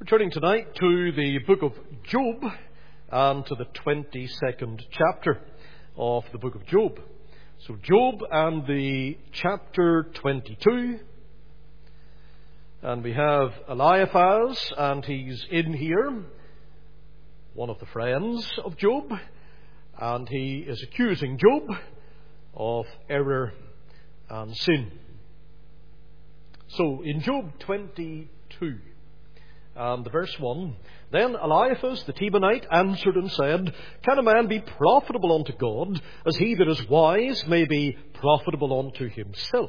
We're turning tonight to the book of Job and to the 22nd chapter of the book of Job. So Job and the chapter 22. And we have Eliphaz, and he's in here, one of the friends of Job, and he is accusing Job of error and sin. So in Job 22, and verse 1, Then Eliphaz the Temanite answered and said, Can a man be profitable unto God, as he that is wise may be profitable unto himself?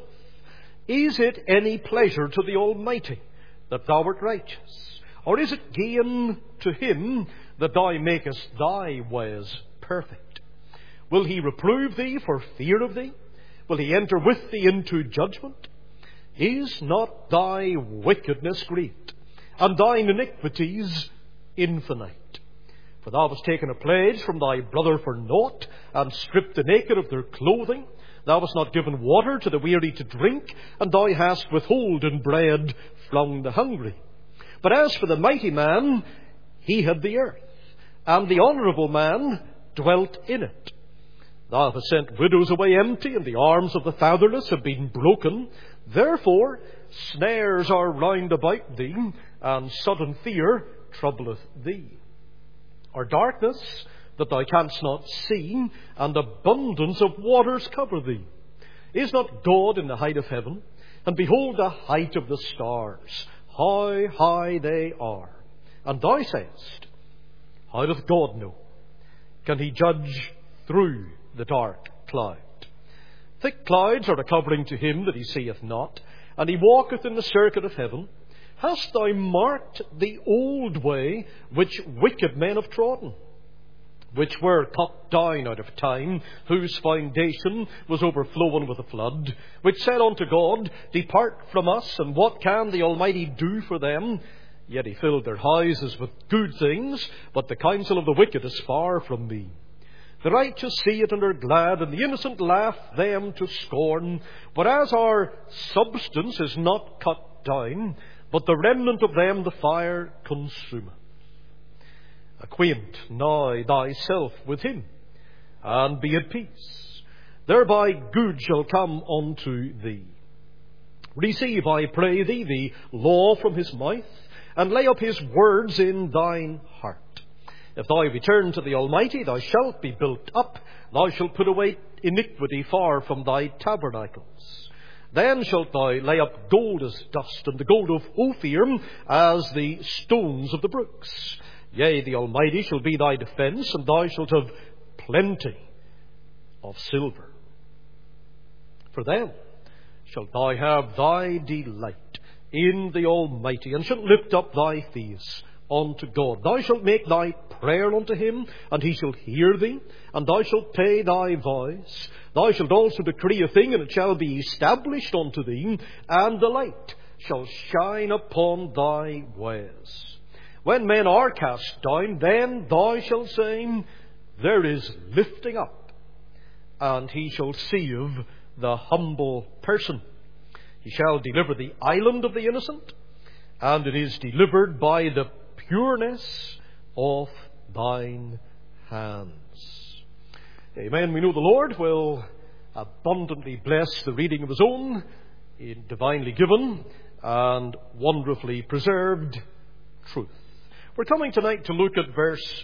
Is it any pleasure to the Almighty that thou art righteous? Or is it gain to him that thou makest thy ways perfect? Will he reprove thee for fear of thee? Will he enter with thee into judgment? Is not thy wickedness great, and thine iniquities infinite? For thou hast taken a pledge from thy brother for naught, and stripped the naked of their clothing. Thou hast not given water to the weary to drink, and thou hast withholden bread from the hungry. But as for the mighty man, he had the earth, and the honourable man dwelt in it. Thou hast sent widows away empty, and the arms of the fatherless have been broken. Therefore snares are round about thee, and sudden fear troubleth thee. Or darkness that thou canst not see, and abundance of waters cover thee. Is not God in the height of heaven? And behold the height of the stars, how high they are. And thou sayest, How doth God know? Can he judge through the dark cloud? Thick clouds are a covering to him that he seeth not, and he walketh in the circuit of heaven. Hast thou marked the old way which wicked men have trodden, which were cut down out of time, whose foundation was overflown with a flood, which said unto God, Depart from us, and what can the Almighty do for them? Yet he filled their houses with good things, but the counsel of the wicked is far from me. The righteous see it and are glad, and the innocent laugh them to scorn. But as our substance is not cut down, but the remnant of them the fire consumeth. Acquaint now thyself with him, and be at peace. Thereby good shall come unto thee. Receive, I pray thee, the law from his mouth, and lay up his words in thine heart. If thou return to the Almighty, thou shalt be built up. Thou shalt put away iniquity far from thy tabernacles. Then shalt thou lay up gold as dust, and the gold of Ophir as the stones of the brooks. Yea, the Almighty shall be thy defence, and thou shalt have plenty of silver. For then shalt thou have thy delight in the Almighty, and shalt lift up thy face unto God. Thou shalt make thy prayer unto him, and he shall hear thee, and thou shalt pay thy voice. Thou shalt also decree a thing, and it shall be established unto thee, and the light shall shine upon thy ways. When men are cast down, then thou shalt say, There is lifting up, and he shall save the humble person. He shall deliver the island of the innocent, and it is delivered by the pureness of thine hands. Amen. We know the Lord will abundantly bless the reading of his own, in divinely given and wonderfully preserved truth. We're coming tonight to look at verse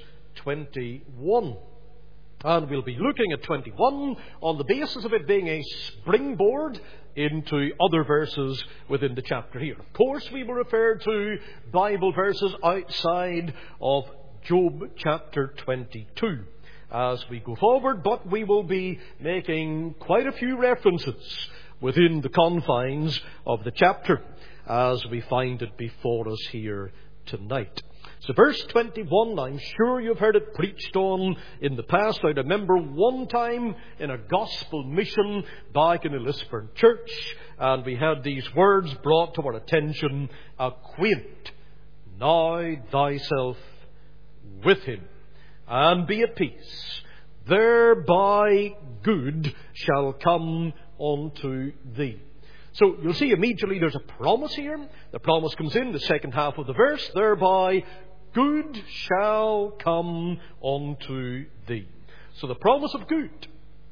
21. And we'll be looking at 21 on the basis of it being a springboard into other verses within the chapter here. Of course, we will refer to Bible verses outside of Job chapter 22 as we go forward, but we will be making quite a few references within the confines of the chapter as we find it before us here tonight. So verse 21, I'm sure you've heard it preached on in the past. I remember one time in a gospel mission back in the Lisburn church, and we had these words brought to our attention, Acquaint now thyself with him, and be at peace. Thereby good shall come unto thee. So you'll see immediately there's a promise here. The promise comes in the second half of the verse. Thereby good shall come unto thee. So the promise of good.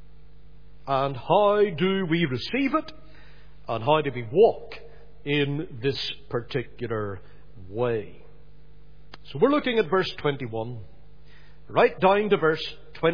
And how do we receive it? And how do we walk in this particular way? So we're looking at verse 21, right down to verse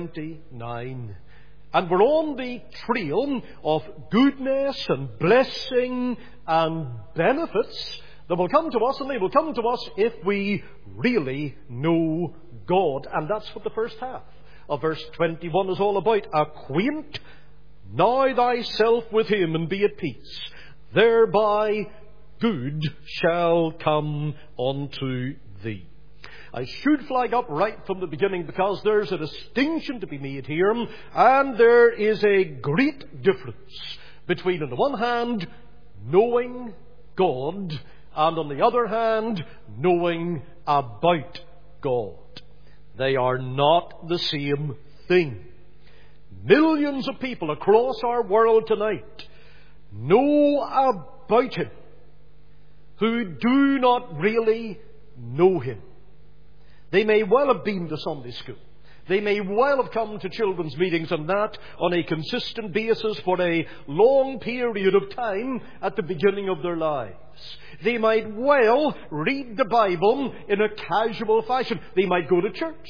29. And we're on the trail of goodness and blessing and benefits that will come to us, and they will come to us if we really know God. And that's what the first half of verse 21 is all about. Acquaint now thyself with him and be at peace. Thereby good shall come unto thee. I should flag up right from the beginning, because there's a distinction to be made here, and there is a great difference between, on the one hand, knowing God, and on the other hand, knowing about God. They are not the same thing. Millions of people across our world tonight know about him who do not really know him. They may well have been to Sunday school. They may well have come to children's meetings, and that on a consistent basis for a long period of time at the beginning of their lives. They might well read the Bible in a casual fashion. They might go to church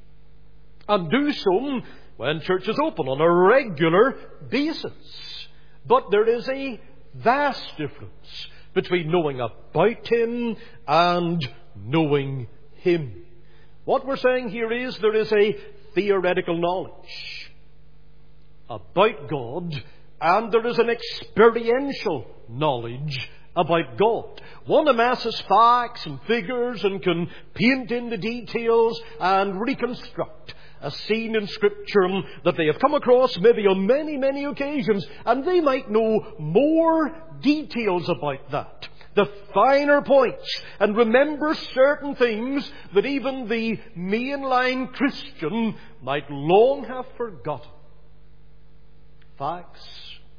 and do so when church is open on a regular basis. But there is a vast difference between knowing about him and knowing him. What we're saying here is there is a theoretical knowledge about God, and there is an experiential knowledge about God. One amasses facts and figures and can paint in the details and reconstruct a scene in Scripture that they have come across maybe on many, many occasions, and they might know more details about that, the finer points, and remember certain things that even the mainline Christian might long have forgotten. Facts,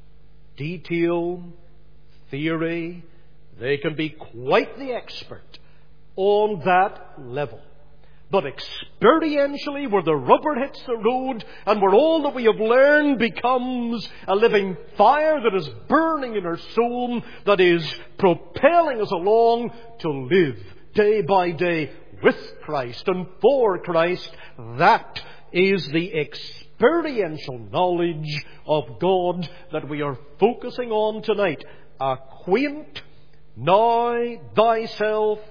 detail, theory, they can be quite the expert on that level. But experientially, where the rubber hits the road and where all that we have learned becomes a living fire that is burning in our soul, that is propelling us along to live day by day with Christ and for Christ, that is the experiential knowledge of God that we are focusing on tonight. Acquaint now thyself,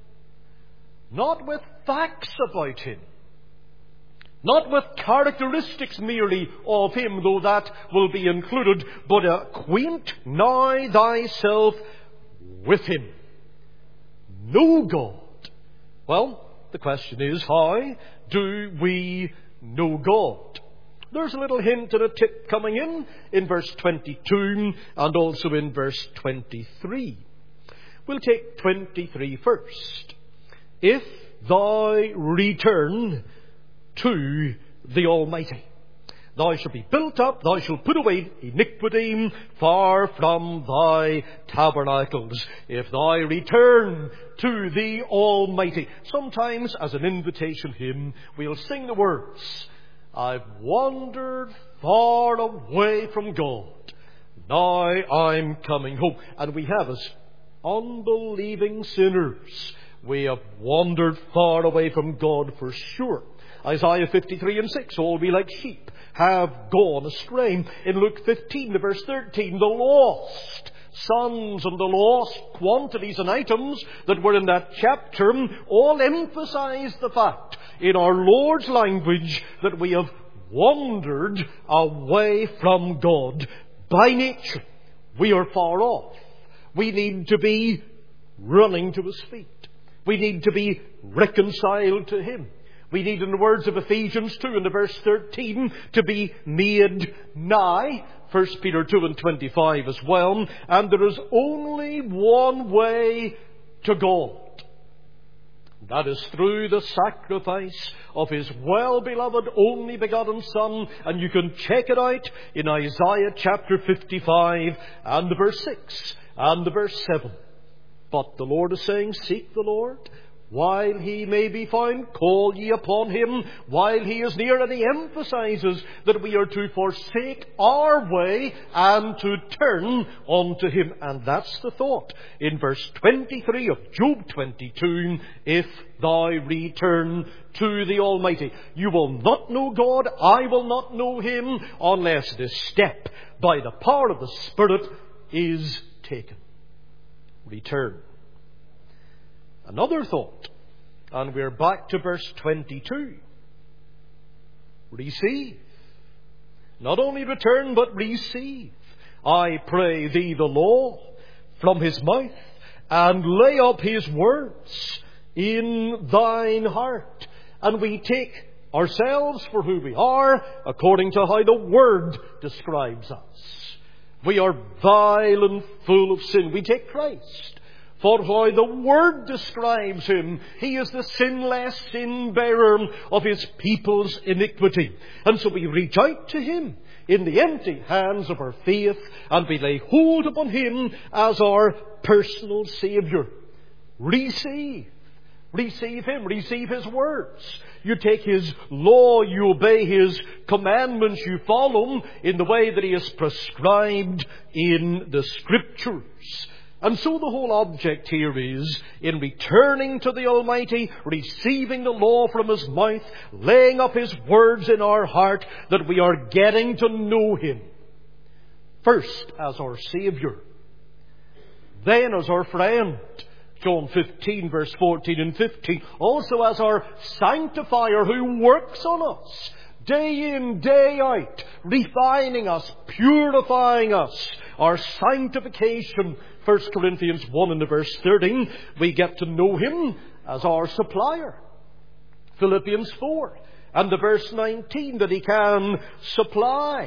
not with facts about him, not with characteristics merely of him, though that will be included, but acquaint now thyself with him. Know God. Well, the question is, how do we know God? There's a little hint and a tip coming in verse 22 and also in verse 23. We'll take 23 first. If thou return to the Almighty, thou shalt be built up, thou shalt put away iniquity far from thy tabernacles. If thou return to the Almighty. Sometimes, as an invitation hymn, we'll sing the words, I've wandered far away from God, now I'm coming home. And we have, as unbelieving sinners, we have wandered far away from God for sure. Isaiah 53 and 6, all we like sheep have gone astray. In Luke 15, verse 13, the lost sons and the lost quantities and items that were in that chapter all emphasize the fact in our Lord's language that we have wandered away from God. By nature, we are far off. We need to be running to His feet. We need to be reconciled to Him. We need, in the words of Ephesians 2 and verse 13, to be made nigh. 1 Peter 2 and 25 as well. And there is only one way to God. That is through the sacrifice of His well-beloved, only begotten Son. And you can check it out in Isaiah chapter 55 and verse 6 and verse 7. But the Lord is saying, seek the Lord while He may be found. Call ye upon Him while He is near. And He emphasizes that we are to forsake our way and to turn unto Him. And that's the thought in verse 23 of Job 22. If thou return to the Almighty. You will not know God, I will not know Him, unless this step by the power of the Spirit is taken. Return. Another thought, and we're back to verse 22. Receive. Not only return, but receive. I pray thee the law from His mouth, and lay up His words in thine heart. And we take ourselves for who we are, according to how the Word describes us. We are vile and full of sin. We take Christ for how the Word describes Him. He is the sinless sin-bearer of His people's iniquity. And so we reach out to Him in the empty hands of our faith, and we lay hold upon Him as our personal Saviour. Receive. Receive Him. Receive His words. You take His law, you obey His commandments, you follow Him in the way that He has prescribed in the Scriptures. And so the whole object here is, in returning to the Almighty, receiving the law from His mouth, laying up His words in our heart, that we are getting to know Him. First as our Saviour, then as our friend. John 15 verse 14 and 15. Also as our sanctifier who works on us day in, day out, refining us, purifying us. Our sanctification, 1 Corinthians 1 and verse 13, we get to know Him as our supplier. Philippians 4 and the verse 19, that He can supply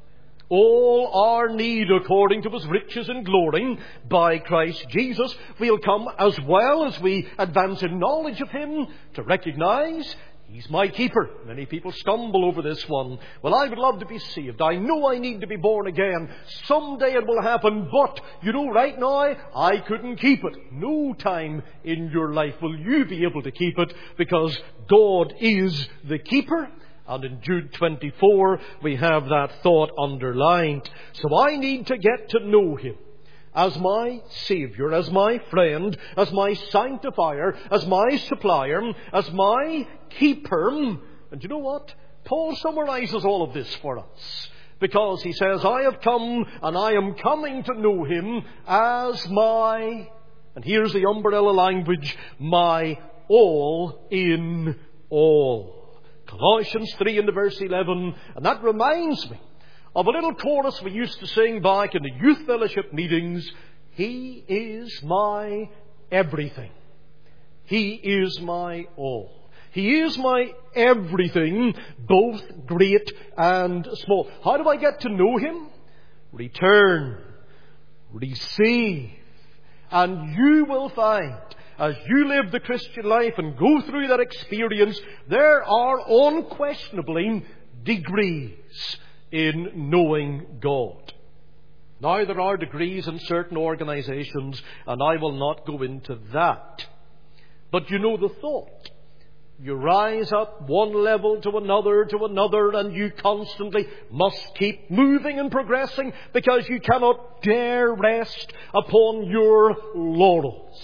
all our need according to His riches and glory by Christ Jesus. We'll come as well as we advance in knowledge of Him to recognize He's my keeper. Many people stumble over this one. Well, I would love to be saved. I know I need to be born again. Someday it will happen. But, right now, I couldn't keep it. No time in your life will you be able to keep it, because God is the keeper. And in Jude 24, we have that thought underlined. So I need to get to know Him as my Saviour, as my friend, as my sanctifier, as my supplier, as my keeper. And you know what? Paul summarizes all of this for us, because he says, I have come and I am coming to know Him as my, and here's the umbrella language, my all in all. Colossians 3 and verse 11. And that reminds me of a little chorus we used to sing back in the youth fellowship meetings. He is my everything. He is my all. He is my everything, both great and small. How do I get to know Him? Return. Receive. And you will find, as you live the Christian life and go through that experience, there are unquestionably degrees in knowing God. Now, there are degrees in certain organizations, and I will not go into that. But you know the thought. You rise up one level to another, and you constantly must keep moving and progressing, because you cannot dare rest upon your laurels.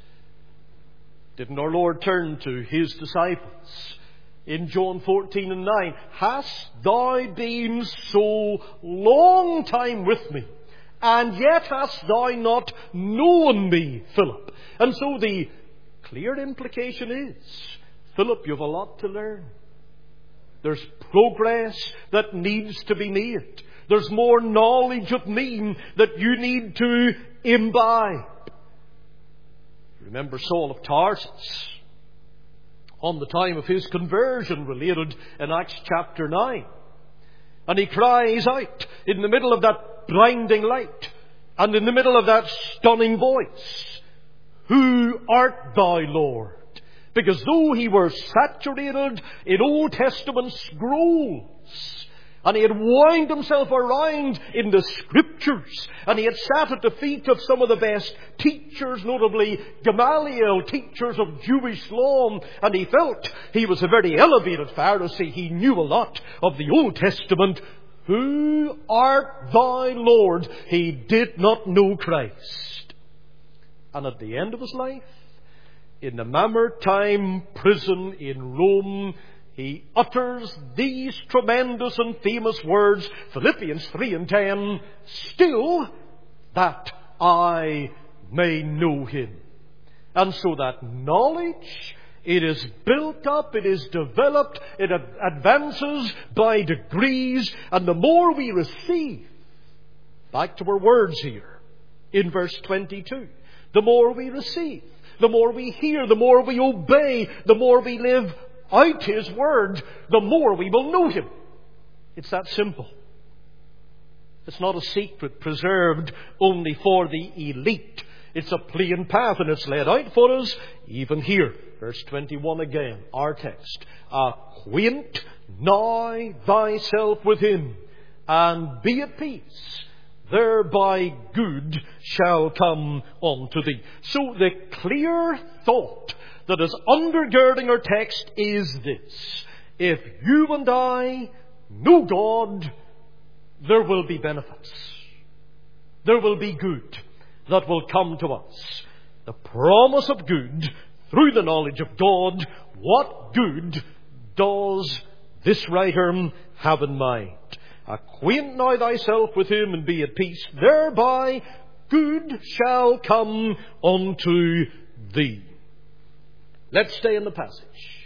Didn't our Lord turn to His disciples in John 14 and 9? Hast thou been so long time with me, and yet hast thou not known me, Philip? And so the clear implication is, Philip, you have a lot to learn. There's progress that needs to be made. There's more knowledge of me that you need to imbibe. Remember Saul of Tarsus, on the time of his conversion, related in Acts chapter 9. And he cries out in the middle of that blinding light, and in the middle of that stunning voice, Who art thou, Lord? Because though he were saturated in Old Testament scrolls, and he had wound himself around in the Scriptures, and he had sat at the feet of some of the best teachers, notably Gamaliel, teachers of Jewish law, and he felt he was a very elevated Pharisee. He knew a lot of the Old Testament. Who art thou, Lord? He did not know Christ. And at the end of his life, in the Mamertine prison in Rome, he utters these tremendous and famous words, Philippians 3:10, still that I may know him. And so that knowledge, it is built up, it is developed, it advances by degrees, and the more we receive, back to our words here, in verse 22, the more we receive, the more we hear, the more we obey, the more we live out His Word, the more we will know Him. It's that simple. It's not a secret preserved only for the elite. It's a plain path, and it's laid out for us even here. Verse 21 again, our text. Acquaint now thyself with Him, and be at peace. Thereby good shall come unto thee. So the clear thought that is undergirding our text is this. If you and I know God, there will be benefits. There will be good that will come to us. The promise of good through the knowledge of God. What good does this writer have in mind? Acquaint now thyself with Him and be at peace. Thereby good shall come unto thee. Let's stay in the passage.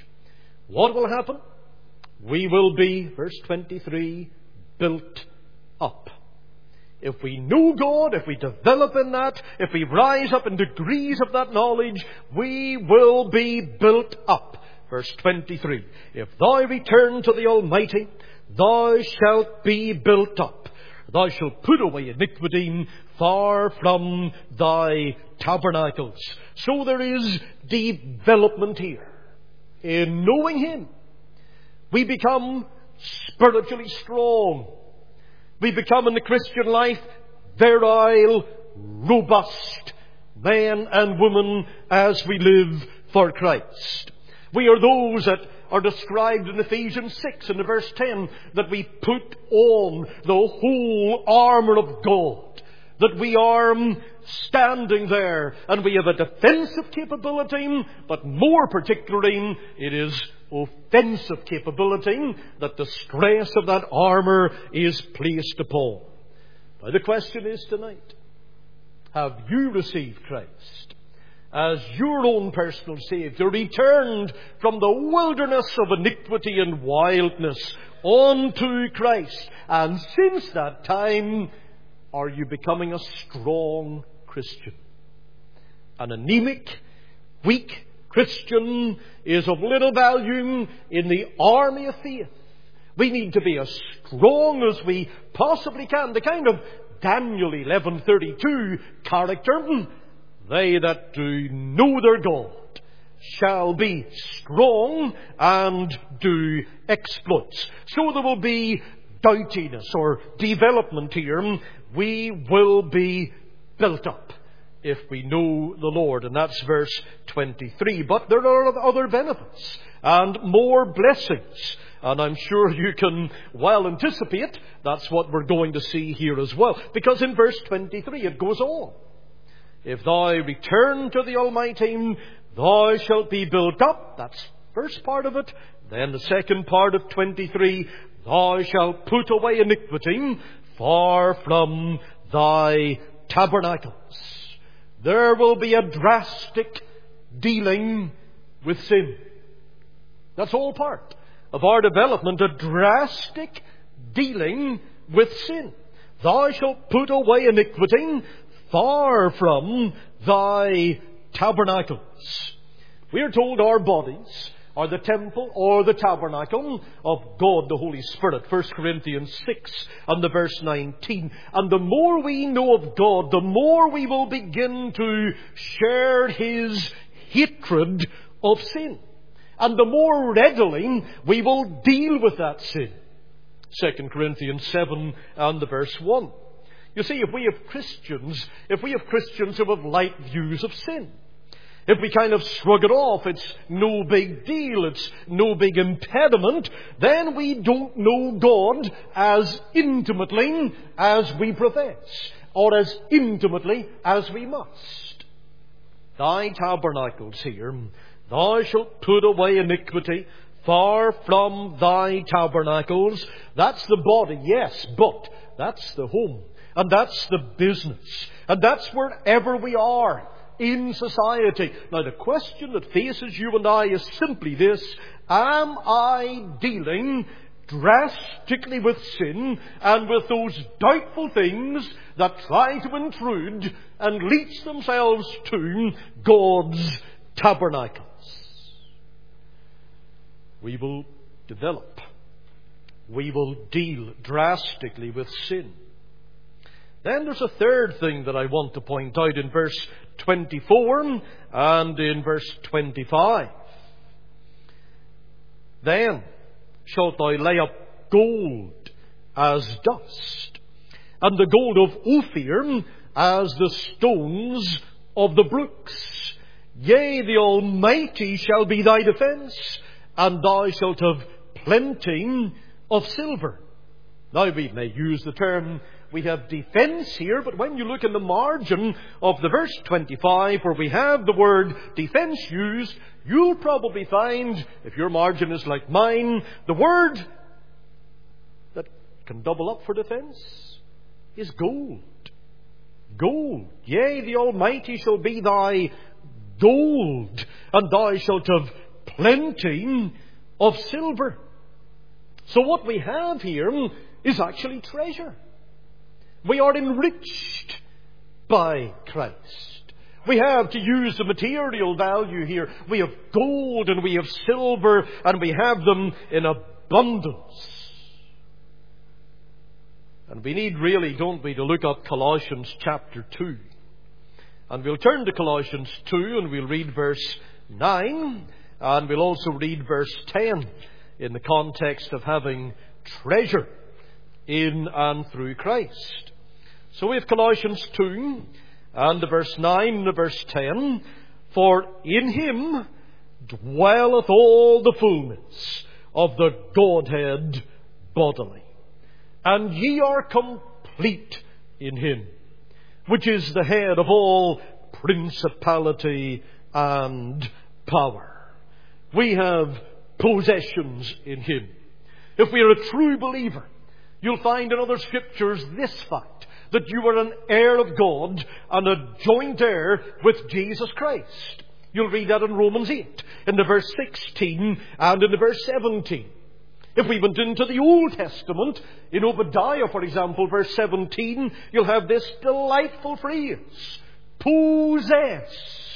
What will happen? We will be, verse 23, built up. If we know God, if we develop in that, if we rise up in degrees of that knowledge, we will be built up. Verse 23, if thou return to the Almighty, thou shalt be built up. Thou shalt put away iniquity far from thy tabernacles. So there is development here. In knowing Him, we become spiritually strong. We become in the Christian life virile, robust men and women as we live for Christ. We are those that are described in Ephesians 6 in the verse 10, that we put on the whole armour of God. That we are standing there and we have a defensive capability, but more particularly it is offensive capability that the stress of that armour is placed upon. Now the question is tonight, have you received Christ as your own personal Saviour, returned from the wilderness of iniquity and wildness unto Christ? And since that time, are you becoming a strong Christian? An anemic, weak Christian is of little value in the army of faith. We need to be as strong as we possibly can. The kind of Daniel 11:32 character. They that do know their God shall be strong and do exploits. So there will be doughtiness or development here. We will be built up if we know the Lord. And that's verse 23. But there are other benefits and more blessings. And I'm sure you can well anticipate that's what we're going to see here as well. Because in verse 23 it goes on. If thou return to the Almighty, thou shalt be built up. That's the first part of it. Then the second part of 23, thou shalt put away iniquity far from thy tabernacles. There will be a drastic dealing with sin. That's all part of our development, a drastic dealing with sin. Thou shalt put away iniquity far from thy tabernacles. We are told our bodies are the temple or the tabernacle of God the Holy Spirit. 1 Corinthians 6 and the verse 19. And the more we know of God, the more we will begin to share His hatred of sin. And the more readily we will deal with that sin. 2 Corinthians 7 and the verse 1. You see, if we have Christians who have light views of sin, if we kind of shrug it off, it's no big deal, it's no big impediment, then we don't know God as intimately as we profess, or as intimately as we must. Thy tabernacles here, thou shalt put away iniquity far from thy tabernacles. That's the body, yes, but that's the home. And that's the business. And that's wherever we are in society. Now the question that faces you and I is simply this: am I dealing drastically with sin and with those doubtful things that try to intrude and leach themselves to God's tabernacles? We will develop. We will deal drastically with sin. Then there's a third thing that I want to point out in verse 24 and in verse 25. Then shalt thou lay up gold as dust, and the gold of Ophir as the stones of the brooks. Yea, the Almighty shall be thy defence, and thou shalt have plenty of silver. Now we may use the term, we have defence here, but when you look in the margin of the verse 25 where we have the word defence used, you'll probably find, if your margin is like mine, the word that can double up for defence is gold. Gold. Yea, the Almighty shall be thy gold, and thou shalt have plenty of silver. So what we have here is actually treasure. We are enriched by Christ. We have, to use the material value here, we have gold and we have silver, and we have them in abundance. And we need really, don't we, to look up Colossians chapter 2. And we'll turn to Colossians 2 and we'll read verse 9, and we'll also read verse 10 in the context of having treasure in and through Christ. So we have Colossians 2 and the verse 9 and the verse 10. For in him dwelleth all the fullness of the Godhead bodily. And ye are complete in him, which is the head of all principality and power. We have possessions in him. If we are a true believer, you'll find in other scriptures this fact, that you are an heir of God and a joint heir with Jesus Christ. You'll read that in Romans 8, in the verse 16 and in the verse 17. If we went into the Old Testament, in Obadiah, for example, verse 17, you'll have this delightful phrase: possess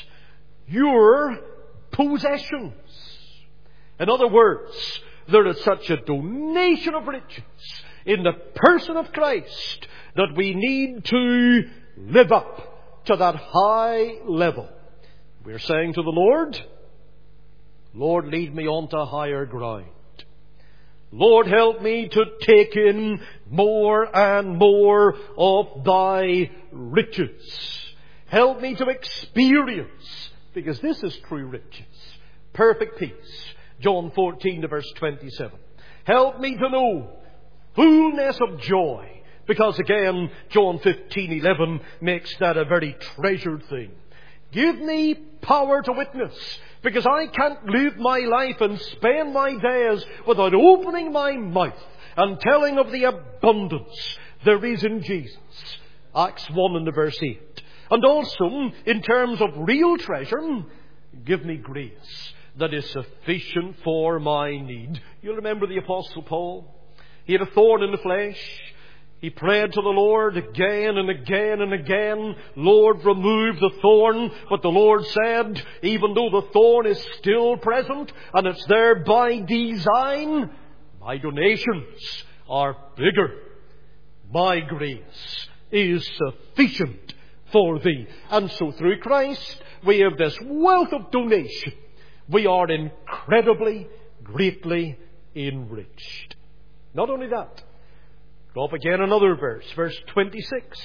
your possessions. In other words, there is such a donation of riches in the person of Christ that we need to live up to that high level. We're saying to the Lord, Lord, lead me onto higher ground. Lord, help me to take in more and more of thy riches. Help me to experience, because this is true riches, perfect peace. John 14 to verse 27. Help me to know fullness of joy. Because again, John 15:11 makes that a very treasured thing. Give me power to witness, because I can't live my life and spend my days without opening my mouth and telling of the abundance there is in Jesus. Acts 1 and verse 8. And also, in terms of real treasure, give me grace that is sufficient for my need. You remember the Apostle Paul? He had a thorn in the flesh. He prayed to the Lord again and again and again, Lord, remove the thorn. But the Lord said, even though the thorn is still present and it's there by design, my donations are bigger. My grace is sufficient for thee. And so through Christ, we have this wealth of donation. we are incredibly, greatly enriched. Not only that, go up again another verse, verse 26.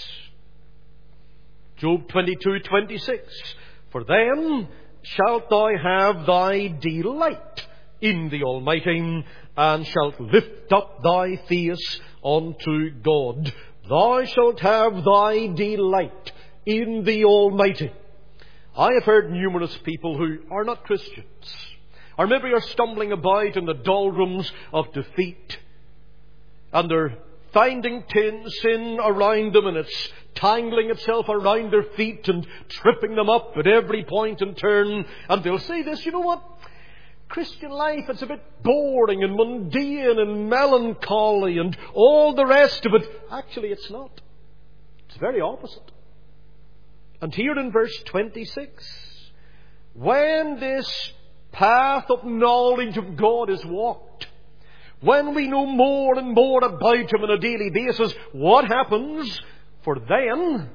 Job 22:26. For then shalt thou have thy delight in the Almighty, and shalt lift up thy face unto God. Thou shalt have thy delight in the Almighty. I have heard numerous people who are not Christians, or maybe are stumbling about in the doldrums of defeat, and they're finding sin around them, and it's tangling itself around their feet and tripping them up at every point and turn. And they'll say this, you know what? Christian life, it's a bit boring and mundane and melancholy and all the rest of it. Actually, it's not. It's the very opposite. And here in verse 26, when this path of knowledge of God is walked, when we know more and more about Him on a daily basis, what happens? For then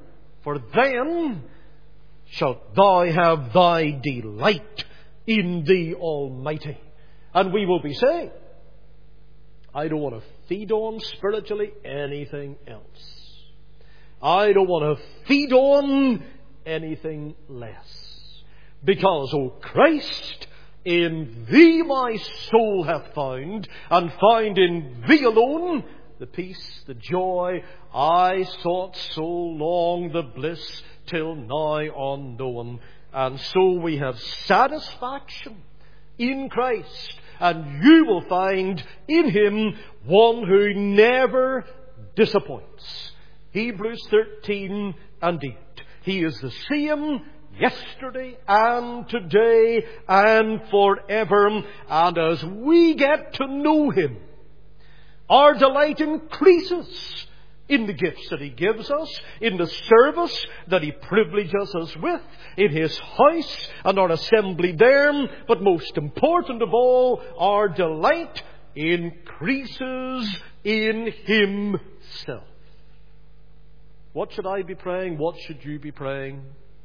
shalt thou have thy delight in the Almighty. And we will be saying, I don't want to feed on spiritually anything else. I don't want to feed on anything less. Because, O Christ, in Thee my soul hath found, and found in Thee alone the peace, the joy I sought so long, the bliss till now unknown. And so we have satisfaction in Christ, and you will find in Him one who never disappoints. Hebrews 13 and 8. He is the same yesterday and today and forever. And as we get to know Him, our delight increases in the gifts that He gives us, in the service that He privileges us with, in His house and our assembly there. But most important of all, our delight increases in Himself. What should I be praying? What should you be praying?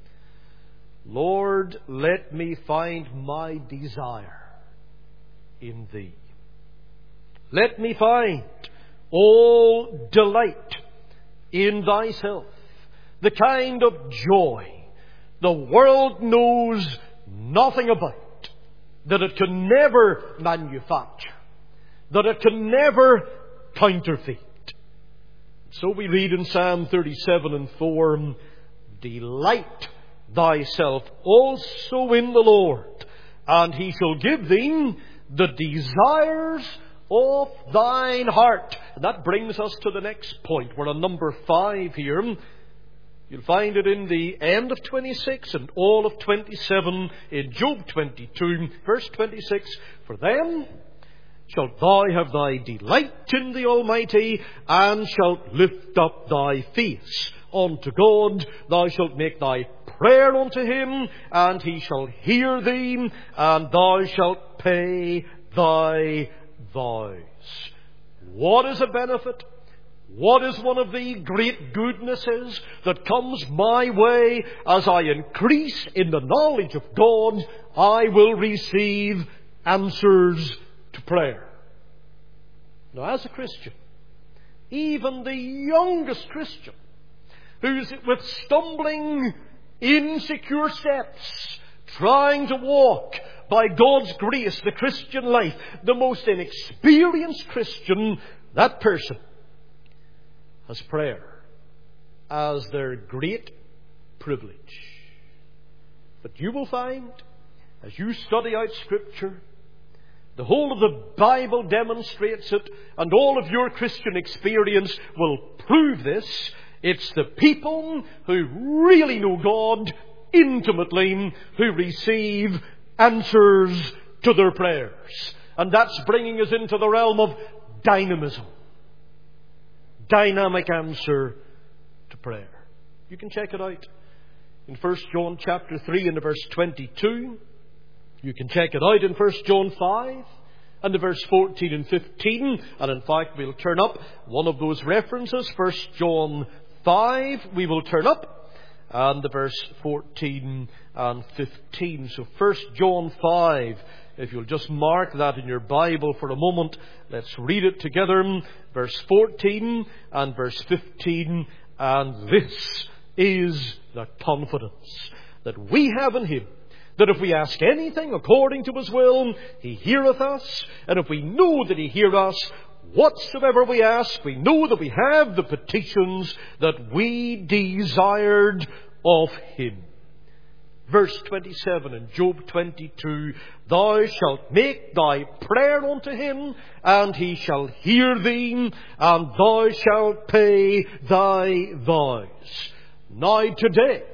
Lord, let me find my desire in Thee. Let me find all delight in Thyself, the kind of joy the world knows nothing about, that it can never manufacture, that it can never counterfeit. So we read in Psalm 37 and 4, delight thyself also in the Lord, and He shall give thee the desires of thine heart. And that brings us to the next point. We're on number 5 here. You'll find it in the end of 26 and all of 27 in Job 22, verse 26. For then shalt thou have thy delight in the Almighty, and shalt lift up thy face unto God. Thou shalt make thy prayer unto Him, and He shall hear thee, and thou shalt pay thy vows. What is a benefit? What is one of the great goodnesses that comes my way as I increase in the knowledge of God? I will receive answers to prayer. Now, as a Christian, even the youngest Christian, who's with stumbling, insecure steps, trying to walk by God's grace the Christian life, the most inexperienced Christian, that person has prayer as their great privilege. But you will find, as you study out Scripture, the whole of the Bible demonstrates it, and all of your Christian experience will prove this. It's the people who really know God intimately who receive answers to their prayers. And that's bringing us into the realm of dynamism. Dynamic answer to prayer. You can check it out in 1 John chapter 3 and verse 22. You can check it out in 1 John 5 and the verse 14 and 15. And in fact, we'll turn up one of those references, 1 John 5. We will turn up and the verse 14 and 15. So 1 John 5, if you'll just mark that in your Bible for a moment, let's read it together. Verse 14 and verse 15. And this is the confidence that we have in Him, that if we ask anything according to His will, He heareth us. And if we know that He heareth us, whatsoever we ask, we know that we have the petitions that we desired of Him. Verse 27 in Job 22, Thou shalt make thy prayer unto Him, and He shall hear thee, and thou shalt pay thy vows. Now today,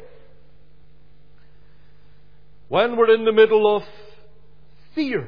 when we're in the middle of fear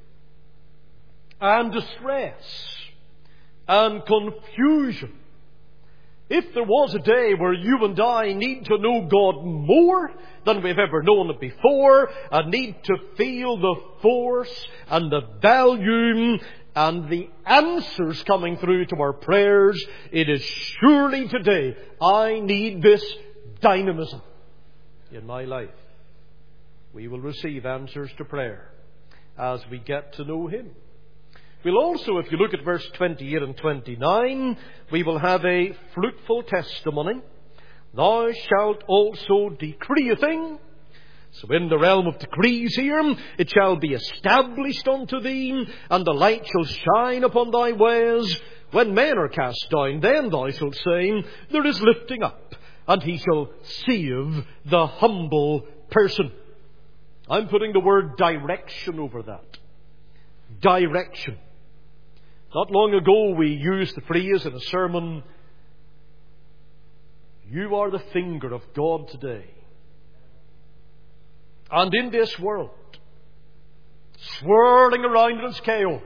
and distress and confusion, if there was a day where you and I need to know God more than we've ever known it before, and need to feel the force and the value and the answers coming through to our prayers, it is surely today. I need this dynamism in my life. We will receive answers to prayer as we get to know Him. We'll also, if you look at verse 28 and 29, we will have a fruitful testimony. Thou shalt also decree a thing. So in the realm of decrees here, it shall be established unto thee, and the light shall shine upon thy ways. When men are cast down, then thou shalt say, There is lifting up, and He shall save the humble person. I'm putting the word direction over that. Direction. Not long ago we used the phrase in a sermon, You are the finger of God today. And in this world, swirling around in its chaos,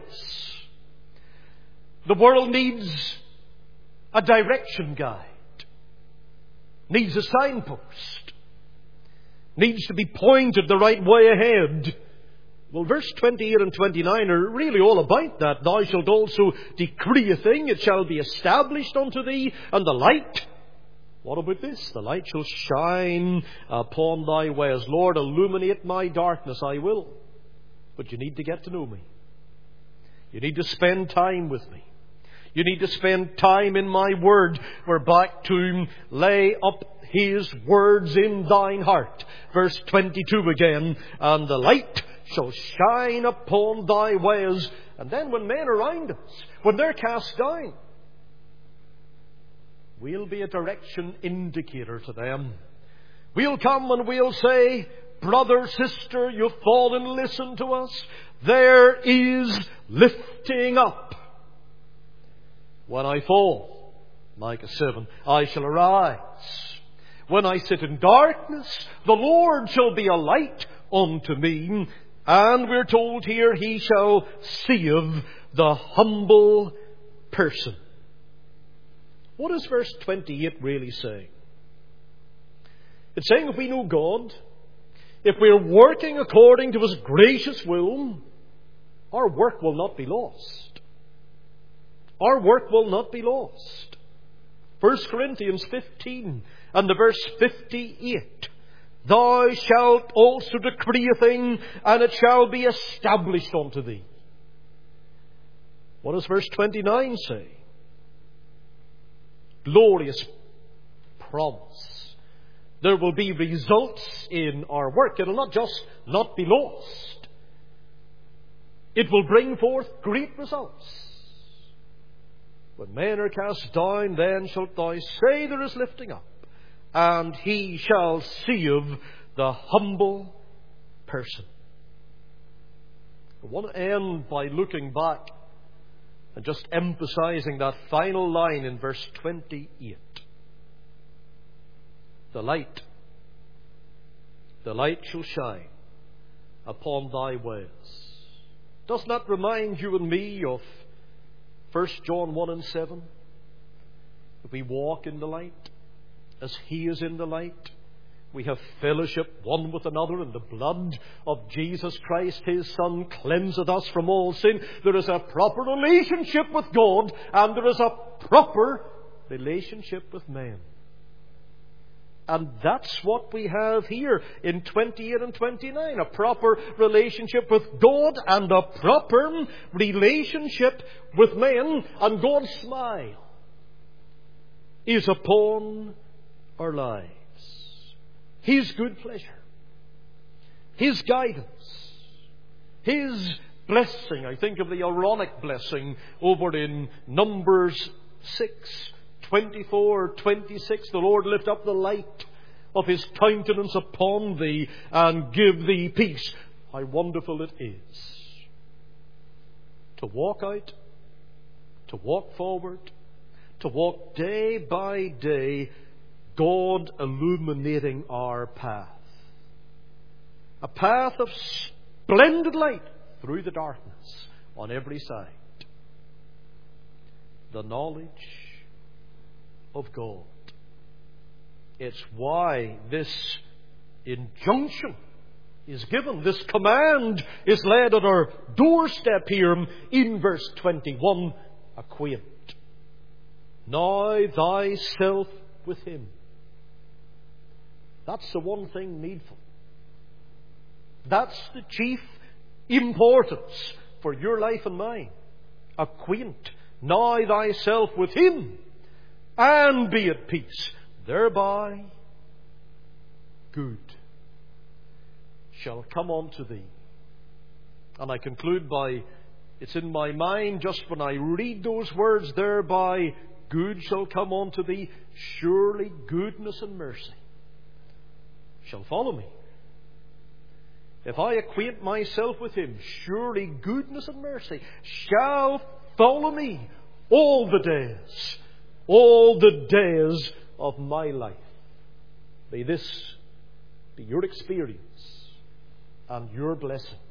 the world needs a direction guide, needs a signpost, needs to be pointed the right way ahead. Well, verse 28 and 29 are really all about that. Thou shalt also decree a thing, it shall be established unto thee, and the light. What about this? The light shall shine upon thy ways. Lord, illuminate my darkness, I will. But you need to get to know me. You need to spend time with me. You need to spend time in my word. We're back to lay up His words in thine heart. Verse 22 again. And the light shall shine upon thy ways. And then when men around us, when they're cast down, we'll be a direction indicator to them. We'll come and we'll say, Brother, sister, you've fallen, listen to us. There is lifting up. When I fall, Micah 7, I shall arise. When I sit in darkness, the Lord shall be a light unto me. And we're told here, He shall save the humble person. What is verse 28 really saying? It's saying if we know God, if we're working according to His gracious will, our work will not be lost. Our work will not be lost. 1 Corinthians 15 and the verse 58. Thou shalt also decree a thing, and it shall be established unto thee. What does verse 29 say? Glorious promise. There will be results in our work. It will not just not be lost. It will bring forth great results. When men are cast down, then shalt thou say, There is lifting up. And He shall save the humble person. I want to end by looking back and just emphasizing that final line in verse 28. The light shall shine upon thy ways. Does that remind you and me of 1 John 1 and 7? If we walk in the light, as He is in the light, we have fellowship one with another, and the blood of Jesus Christ, His Son, cleanseth us from all sin. There is a proper relationship with God, and there is a proper relationship with men. And that's what we have here in 28 and 29. A proper relationship with God and a proper relationship with men. And God's smile is upon our lives. His good pleasure, His guidance, His blessing. I think of the Aaronic blessing over in Numbers 6:24-26. The Lord lift up the light of His countenance upon thee and give thee peace. How wonderful it is to walk out, to walk forward, to walk day by day, God illuminating our path. A path of splendid light through the darkness on every side. The knowledge of God. It's why this injunction is given. This command is laid at our doorstep here in verse 21. Acquaint now thyself with Him. That's the one thing needful. That's the chief importance for your life and mine. Acquaint now thyself with Him, and be at peace. Thereby good shall come unto thee. And I conclude by, it's in my mind just when I read those words, thereby good shall come unto thee, surely goodness and mercy shall follow me. If I acquaint myself with Him, surely goodness and mercy shall follow me all the days of my life. May this be your experience and your blessing